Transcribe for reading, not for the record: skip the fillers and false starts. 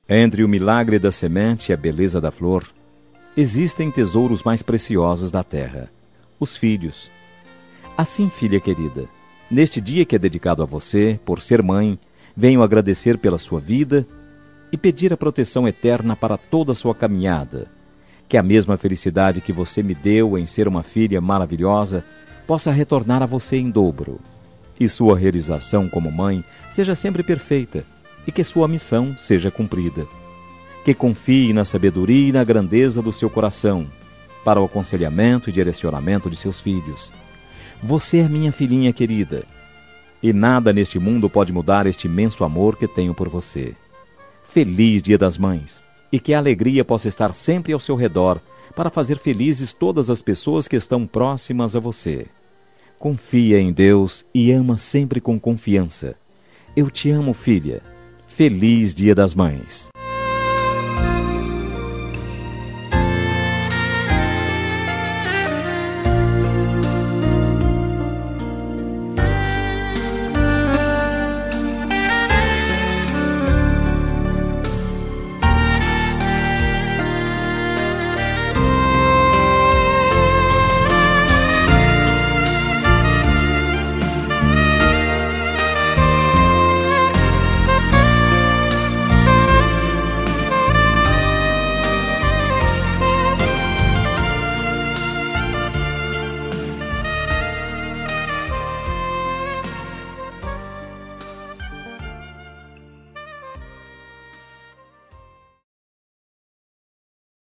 Entre o milagre da semente e a beleza da flor, existem tesouros mais preciosos da terra: os filhos. Assim, filha querida, neste dia que é dedicado a você, por ser mãe, venho agradecer pela sua vida e pedir a proteção eterna para toda a sua caminhada. Que a mesma felicidade que você me deu em ser uma filha maravilhosa possa retornar a você em dobro. E sua realização como mãe seja sempre perfeita e que sua missão seja cumprida. Que confie na sabedoria e na grandeza do seu coração para o aconselhamento e direcionamento de seus filhos. Você é minha filhinha querida, e nada neste mundo pode mudar este imenso amor que tenho por você. Feliz Dia das Mães, e que a alegria possa estar sempre ao seu redor para fazer felizes todas as pessoas que estão próximas a você. Confia em Deus e ama sempre com confiança. Eu te amo, filha. Feliz Dia das Mães.